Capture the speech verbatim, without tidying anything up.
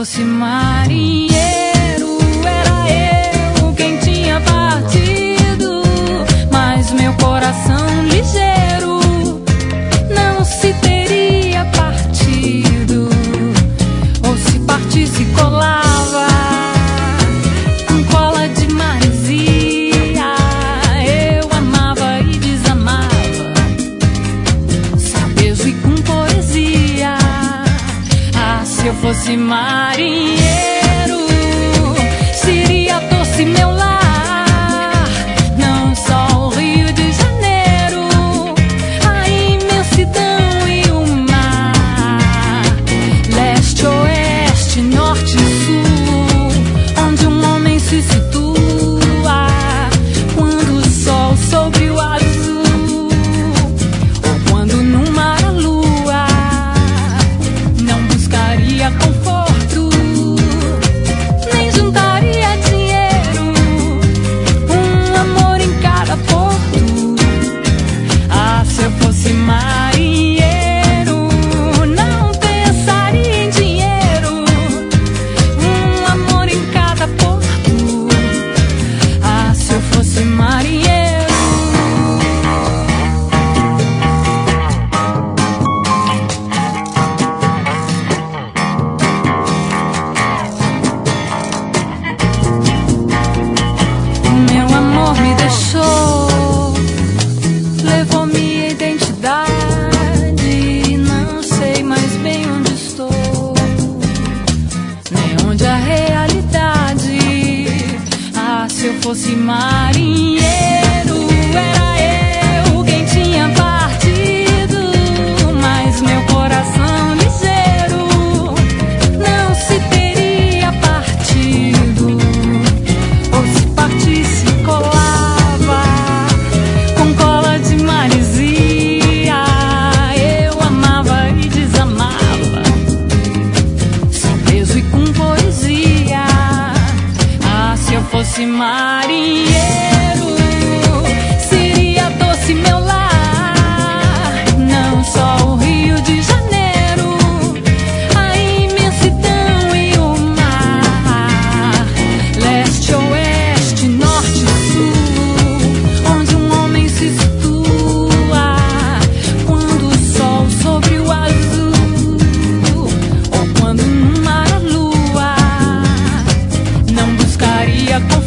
fosse marinheiro, era eu quem tinha partido, mas meu coração ligeiro não se teria partido, ou se partisse colava com cola de maresia. Eu amava e desamava, sem beijo e com poesia. Ah, se eu fosse marinheiro, seria doce meu lar, não só o Rio de Janeiro, a imensidão e o mar, leste, oeste, norte e sul, onde um homem se situa quando o sol sobre o azul, ou quando no mar a lua não buscaria conforto, nem juntaria dinheiro, um amor em cada porto. Ah, se eu fosse marinheiro, não pensaria em dinheiro, um amor em cada porto. Ah, se eu fosse marinheiro. Meu amor me deixou, levou minha identidade, não sei mais bem onde estou, nem onde a realidade. Ah, se eu fosse marinheiro, era eu quem tinha partido, mas meu coração ligeiro não se teria partido, ou se partisse colava com cola de maresia. Eu amava e desamava, sem peso e com poesia. Ah, se eu fosse marinheiro, seria doce meu lar, não só o Rio de Janeiro, a imensidão e o mar, leste, oeste, norte e sul, onde um homem se situa quando o sol sobre o azul, ou quando no mar a lua não buscaria conforto,